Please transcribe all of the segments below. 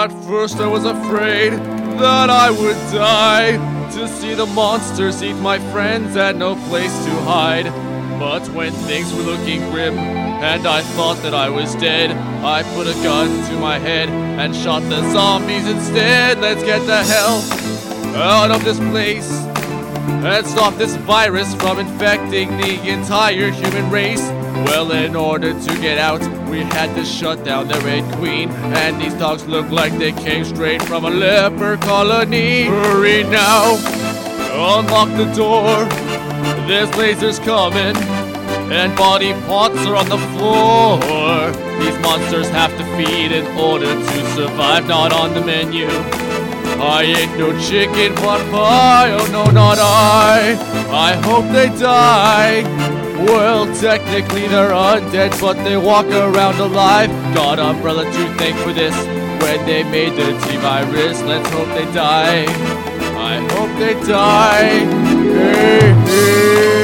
At first I was afraid that I would die, to see the monsters eat my friends and no place to hide. But when things were looking grim and I thought that I was dead, I put a gun to my head and shot the zombies instead. Let's get the hell out of this place and stop this virus from infecting the entire human race. Well, in order to get out, we had to shut down the Red Queen, and these dogs look like they came straight from a leper colony. Hurry now, unlock the door, there's lasers coming, and body parts are on the floor. These monsters have to feed in order to survive, not on the menu. I ain't no chicken pot pie, oh no, not I hope they die. Well, technically they're undead, but they walk around alive. Got Umbrella to thank for this. When they made the T-Virus, let's hope they die. I hope they die. Hey, hey.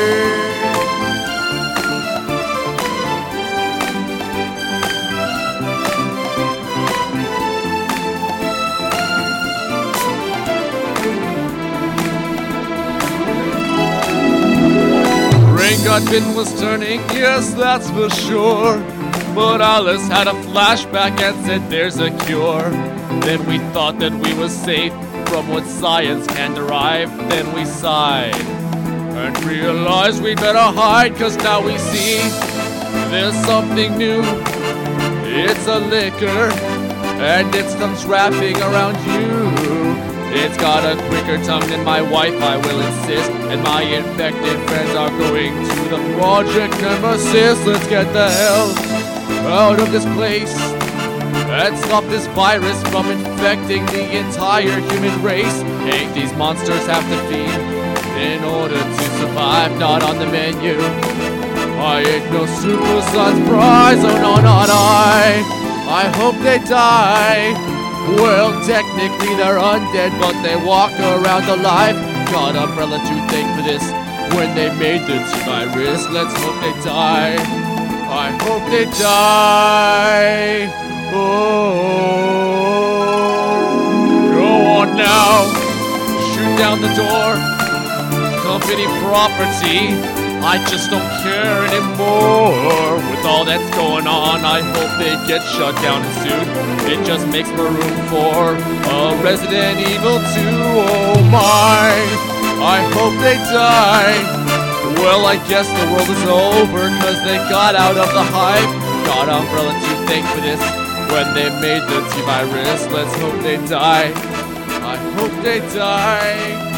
Godwin was turning, yes, that's for sure. But Alice had a flashback and said there's a cure. Then we thought that we were safe from what science can derive. Then we sighed and realized we better hide, cause now we see there's something new. It's a liquor and it comes wrapping around you. It's got a quicker tongue than my wife, I will insist. And my infected friends are going to the Project Nemesis. Let's get the hell out of this place and stop this virus from infecting the entire human race. Hey, these monsters have to feed in order to survive, not on the menu. I ain't no Super Sun's prize, oh no, not I hope they die. Well, technically they're undead, but they walk around alive. Got Umbrella to thank for this. When they made the T-Virus, let's hope they die. I hope they die. Oh, go on now, shoot down the door. Company property, I just don't care anymore. With all that's going on, I hope they get shut down soon. It just makes more room for a Resident Evil 2, oh my. I hope they die. Well, I guess the world is over, cause they got out of the hype. Got Umbrella to thank for this. When they made the T-Virus, let's hope they die. I hope they die.